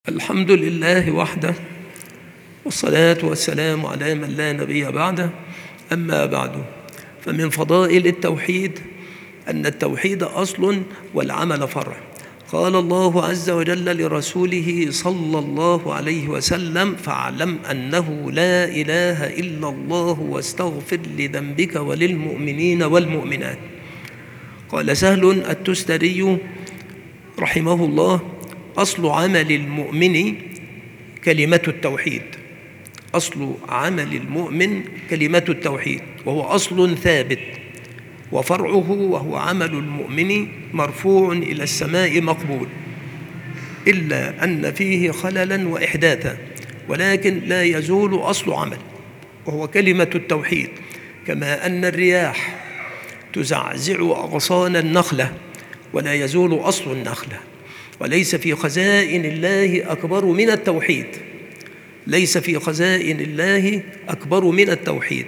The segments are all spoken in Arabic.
الحمد لله وحده، والصلاة والسلام على من لا نبي بعده. أما بعد، فمن فضائل التوحيد أن التوحيد أصل والعمل فرع. قال الله عز وجل لرسوله صلى الله عليه وسلم: فاعلم أنه لا إله إلا الله واستغفر لذنبك وللمؤمنين والمؤمنات. قال سهل التستري رحمه الله: أصل عمل المؤمن كلمة التوحيد. أصل عمل المؤمن كلمة التوحيد، وهو أصل ثابت، وفرعه وهو عمل المؤمن مرفوع إلى السماء مقبول، إلا أن فيه خللا وإحداثا، ولكن لا يزول أصل عمل وهو كلمة التوحيد. كما أن الرياح تزعزع أغصان النخلة ولا يزول أصل النخلة. وليس في خزائن الله أكبر من التوحيد، ليس في خزائن الله أكبر من التوحيد.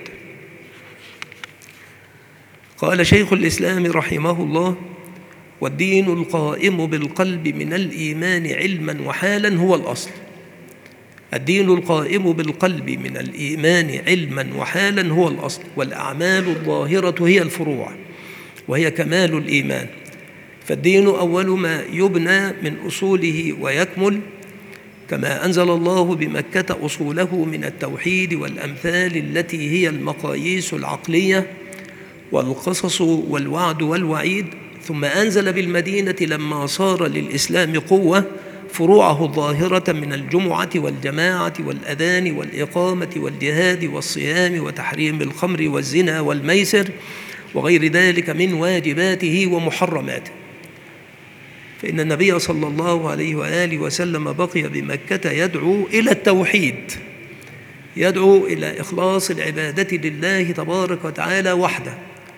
قال شيخ الإسلام رحمه الله: والدين القائم بالقلب من الإيمان علما وحالا هو الأصل. الدين القائم بالقلب من الإيمان علما وحالا هو الأصل، والأعمال الظاهرة هي الفروع، وهي كمال الإيمان. فالدين أول ما يبنى من أصوله ويكمل، كما أنزل الله بمكة أصوله من التوحيد والأمثال التي هي المقاييس العقلية والقصص والوعد والوعيد، ثم أنزل بالمدينة لما صار للإسلام قوة فروعه الظاهرة من الجمعة والجماعة والأذان والإقامة والجهاد والصيام وتحريم الخمر والزنا والميسر وغير ذلك من واجباته ومحرماته. فإن النبي صلى الله عليه وآله وسلم بقي بمكة يدعو إلى التوحيد، يدعو إلى إخلاص العبادة لله تبارك وتعالى وحده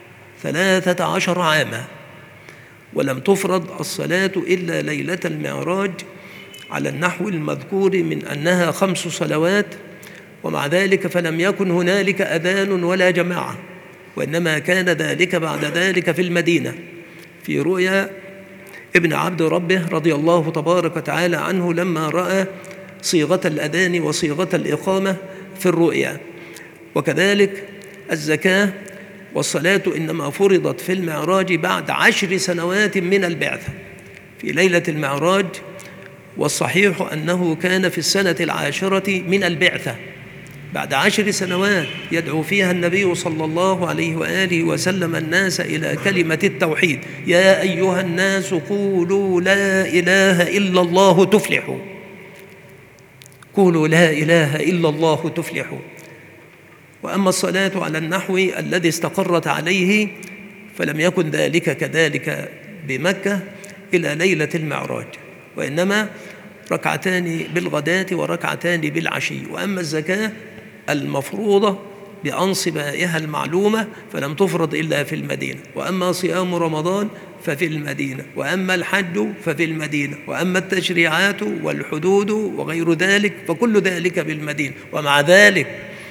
13 عاما، ولم تفرض الصلاة إلا ليلة المعراج على النحو المذكور من أنها 5 صلوات، ومع ذلك فلم يكن هنالك أذان ولا جماعة، وإنما كان ذلك بعد ذلك في المدينة في رؤيا ابن عبد ربه رضي الله تبارك وتعالى عنه، لما رأى صيغة الأذان وصيغة الإقامة في الرؤيا. وكذلك الزكاة والصلاة إنما فرضت في المعراج بعد 10 سنوات من البعثة في ليلة المعراج، والصحيح أنه كان في السنة 10 من البعثة، بعد 10 سنوات يدعو فيها النبي صلى الله عليه وآله وسلم الناس إلى كلمة التوحيد: يا أيها الناس قولوا لا إله إلا الله تفلحوا، قولوا لا إله إلا الله تفلحوا. وأما الصلاة على النحو الذي استقرت عليه فلم يكن ذلك كذلك بمكة إلى ليلة المعراج، وإنما 2 بالغداة و2 بالعشي. وأما الزكاة المفروضة بأنصبائها المعلومة فلم تفرض إلا في المدينة، وأما صيام رمضان ففي المدينة، وأما الحج ففي المدينة، وأما التشريعات والحدود وغير ذلك فكل ذلك بالمدينة. ومع ذلك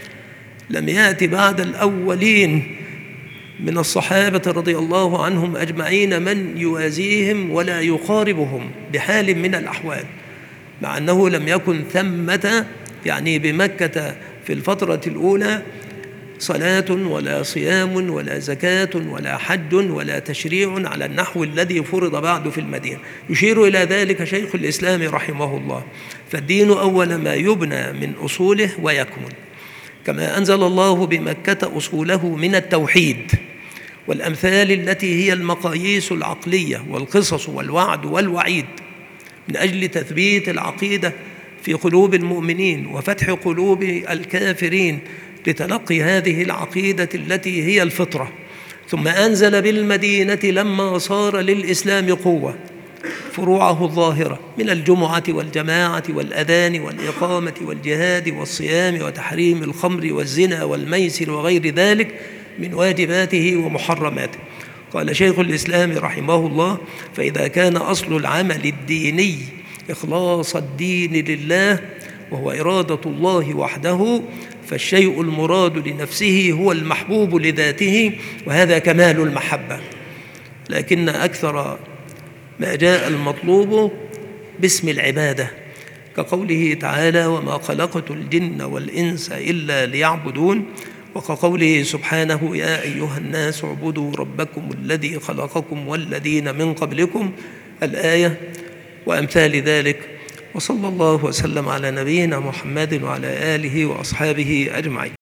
لم يأتي بعد الأولين من الصحابة رضي الله عنهم أجمعين من يوازيهم ولا يقاربهم بحال من الأحوال، مع أنه لم يكن ثمة يعني بمكة في الفترة الأولى صلاة ولا صيام ولا زكاة ولا حج ولا تشريع على النحو الذي فرض بعد في المدينة. يشير إلى ذلك شيخ الإسلام رحمه الله: فالدين أول ما يبنى من أصوله ويكمل، كما أنزل الله بمكة أصوله من التوحيد والأمثال التي هي المقاييس العقلية والقصص والوعد والوعيد، من أجل تثبيت العقيدة في قلوب المؤمنين وفتح قلوب الكافرين لتلقي هذه العقيدة التي هي الفطرة. ثم أنزل بالمدينة لما صار للإسلام قوة فروعه الظاهرة من الجمعة والجماعة والأذان والإقامة والجهاد والصيام وتحريم الخمر والزنا والميسر وغير ذلك من واجباته ومحرماته. قال شيخ الإسلام رحمه الله: فإذا كان أصل العمل الديني إخلاص الدين لله وهو إرادة الله وحده، فالشيء المراد لنفسه هو المحبوب لذاته، وهذا كمال المحبة. لكن أكثر ما جاء المطلوب باسم العبادة، كقوله تعالى: وما خلقت الجن والإنس إلا ليعبدون، وكقوله سبحانه: يا أيها الناس اعبدوا ربكم الذي خلقكم والذين من قبلكم، الآية، وأمثال ذلك. وصلى الله وسلم على نبينا محمد وعلى آله وأصحابه أجمعين.